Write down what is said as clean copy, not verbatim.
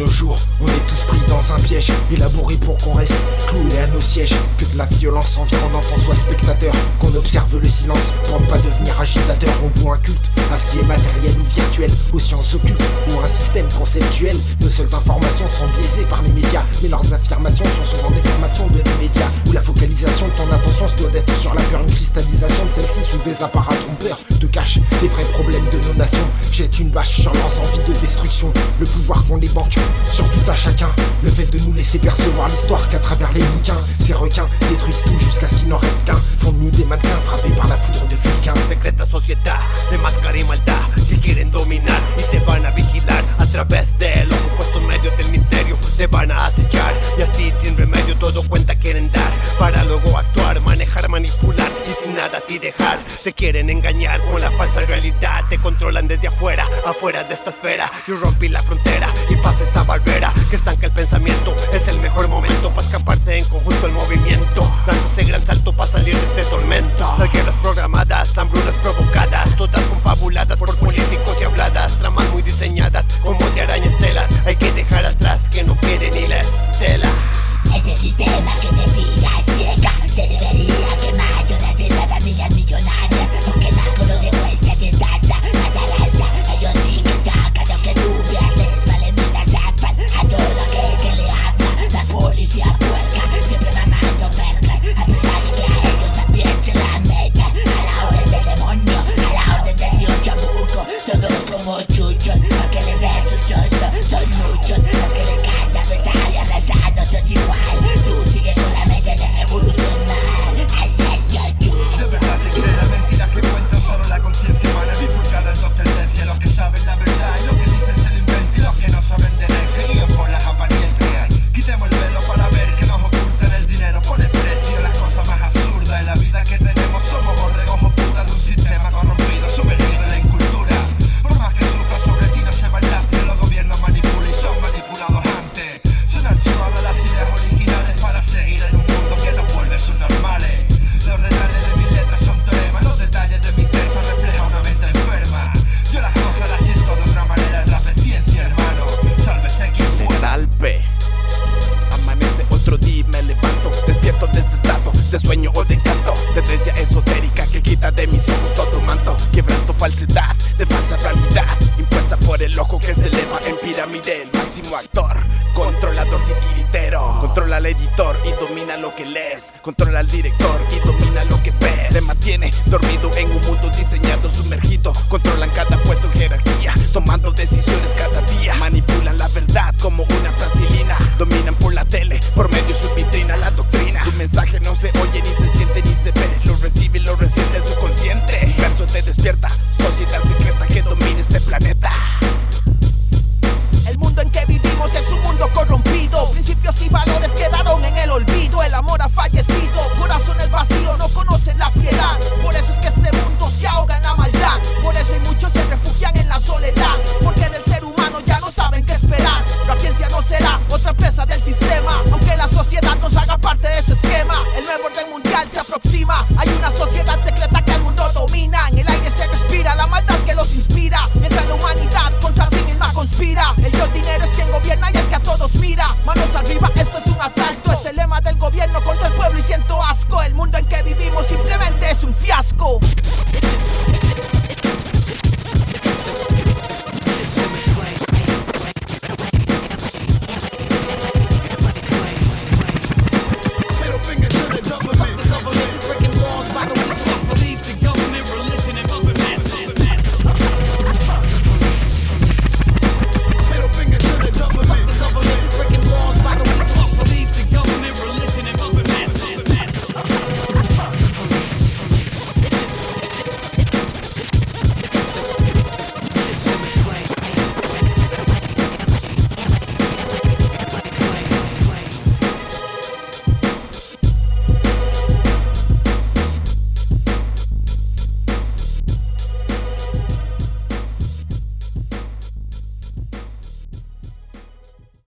nos jours, on est tous pris dans un piège, élaboré pour qu'on reste cloués à nos sièges. Que de la violence environnante on soit spectateur, qu'on observe le silence pour ne pas devenir agitateur. On voue un culte à ce qui est matériel ou virtuel, aux sciences occultes ou à un système conceptuel. Nos seules informations sont biaisées par les médias, mais leurs affirmations sont souvent des formations de nos médias, où la focalisation de ton attention se doit d'être sur la peur. Une cristallisation de celle-ci sous des apparats trompeurs te cache les vrais problèmes de nos nations. Jette une bâche sur leurs envies de destruction, le pouvoir qu'on les banque sur tout à chacun. Le fait de nous laisser percevoir l'histoire qu'à travers les bouquins. Ces requins détruisent tout jusqu'à ce qu'il n'en reste qu'un. Font de nous des mannequins frappés par la foudre de Vulcain. Secreta sociedad de máscara y maldad que quieren dominar y te van a vigilar a través del ojo puesto en medio del misterio. Te van a acechar y así sin remedio todo cuenta quieren dar para luego actuar, manejar, manipular y sin nada a ti dejar. Te quieren engañar con la falsa realidad, te controlan desde afuera, afuera de esta esfera. Yo rompí la frontera y pasé esa barrera que estanca el pensamiento. Es el mejor momento para escaparse en conjunto el movimiento, dándose gran salto para salir de este tormento. Las guerras programadas, hambrunas provocadas, todas confabuladas por políticos y habladas, tramas muy diseñadas como de araña estelas. Hay que dejar atrás que no quiere ni la estela. Este sistema que te tira ciega se debería quemar. Yo las ciudadanas millonarias, porque nada lo secuestra, desgasta, mata raza. Ellos siguen tacan lo que tú pierdes, valen mientras zafan a todo aquel que le habla. La policía puerca, siempre mamando vergas, a pesar de que a ellos también se la meten. A la orden del demonio, a la orden del dios chamuco, todos como chuchos, porque les den su chozo. Son muchos los que les canta pesar y abrazar, no sos igual. Tú sigues con la mente de evolucionar. Ay, ay, ay, ay. De verdad te crees la mentira que cuentan solo la conciencia humana, bifurcada en dos tendencias. Los que saben la verdad y los que dicen se lo inventan, y los que no saben de nada se guían por las apariencias. Quitemos el velo para ver que nos ocultan el dinero. Pone precio a las cosas más absurdas. En la vida que tenemos somos borregos o putas de un sistema corrompido, sumergido en la incultura. Por más que sufra sobre ti no se va el lastre. Los gobiernos manipulan y son manipulados antes. Son archivadas las ideas originales para seguir en un mundo que nos vuelve subnormales. Los retales de mis letras son teoremas, los detalles de mi texto reflejan una mente enferma. Yo las cosas las siento de otra manera, el rap es ciencia, hermano. Sálvese quien pueda. Letal B. Amanece otro día y me levanto, despierto de este estado de sueño o de encanto. Tendencia esotérica que quita de mis ojos todo manto, quebrando falsedad de falsa realidad, impuesta por el ojo que se eleva en pirámide. El máximo actor, controlador titiritero, controla al editor y domina lo que lees, controla al director y domina lo que ves. Se mantiene dormido en un mundo diseñado, sumergido, controlan cada puesto en jerarquía, tomando decisiones cada día, manipulan la verdad como una plastilina, dominan por la tele, por medio de su vitrina la doctrina. Su mensaje no se oye, ni se siente, ni se ve, lo recibe y lo resiente en su consciente. Verso te despierta, sociedad secreta que domina este planeta. El mundo en que vivimos es un mundo corrompido, principios y valores quedaron en el olvido. El amor ha fallecido, corazones vacíos no conocen la piedad. Por eso es que este mundo se ahoga en la maldad. Por eso hay muchos se refugian en la soledad, porque del ser humano ya no saben qué esperar. La ciencia no será otra presa del sistema, aunque la sociedad nos haga parte de su esquema. El nuevo orden mundial se aproxima, hay una sociedad secreta que el mundo domina. En el aire se respira la maldad que los inspira, mientras la humanidad contra sí misma conspira. El dios dinero es quien gobierna y el que a todos mira. Manos arriba